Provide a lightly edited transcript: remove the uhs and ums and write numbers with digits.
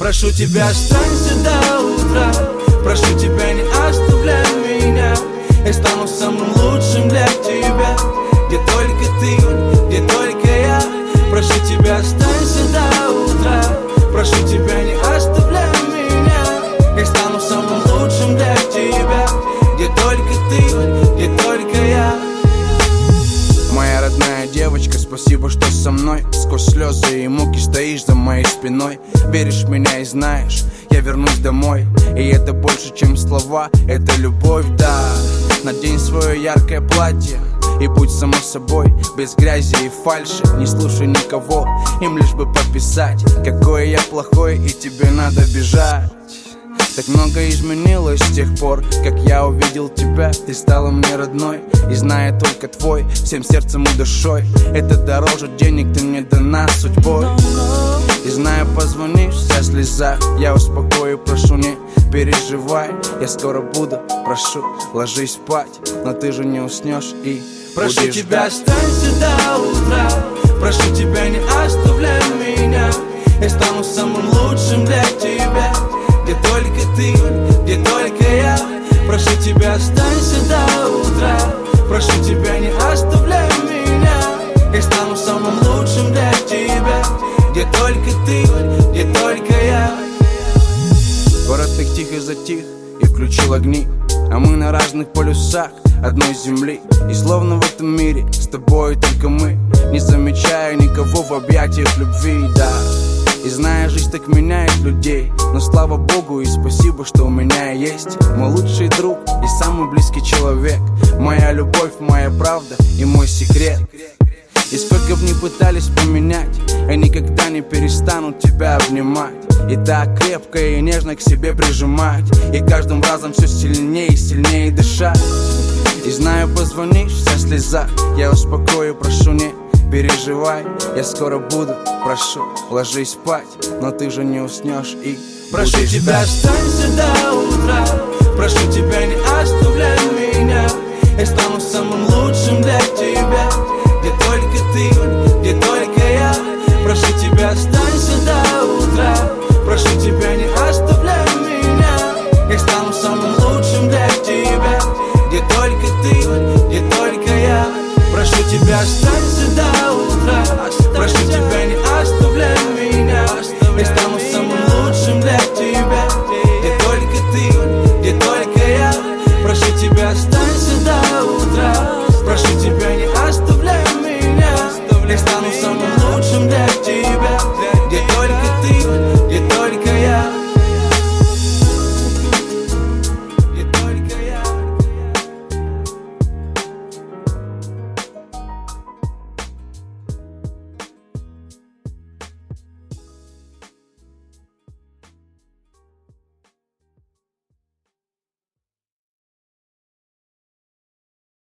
Прошу тебя, останься до утра. Прошу тебя, не оставляй меня. Я стану самым лучшим для тебя. Где только ты, где только я. Прошу тебя, останься до утра. Прошу тебя, не оставляй меня. Я стану самым лучшим для тебя. Где только ты, где только я. Моя родная девочка, спасибо, что со мной. Сквозь слезы и муки стоишь за моей спиной. Веришь в меня и знаешь, я вернусь домой. И это больше, чем слова, это любовь, да. Надень свое яркое платье и будь само собой, без грязи и фальши. Не слушай никого, им лишь бы пописать какой я плохой и тебе надо бежать. Так много изменилось с тех пор, как я увидел тебя. Ты стала мне родной, и зная только твой, всем сердцем и душой. Это дороже денег, ты мне дана судьбой. И знаю, позвонишь, вся слеза, я успокою, прошу, не переживай. Я скоро буду, прошу, ложись спать, но ты же не уснешь и прошу будешь тебя, ждать. останься до утра. Прошу тебя, не оставляй меня. Я стану самым лучшим для тебя. Где только ты, где только я. Прошу тебя, останься до утра. Прошу тебя, не оставляй меня. Я стану самым лучшим для тебя. Где только ты, где только я. Город так тихо затих и включил огни, а мы на разных полюсах одной земли. И словно в этом мире с тобой только мы, не замечая никого в объятиях любви, да. И зная, жизнь так меняет людей, но слава Богу и спасибо, что у меня есть мой лучший друг и самый близкий человек. Моя любовь, моя правда и мой секрет. И сколько б ни пытались поменять, я никогда не перестану тебя обнимать. И так крепко и нежно к себе прижимать. И каждым разом все сильнее и сильнее дышать. И знаю, позвонишь, вся слеза, я успокою, прошу, не переживай. Я скоро буду, прошу, ложись спать, но ты же не уснешь и прошу будешь тебя, ждать. останься до утра. Прошу тебя, не оставляй меня. Я стану самым лучшим для тебя.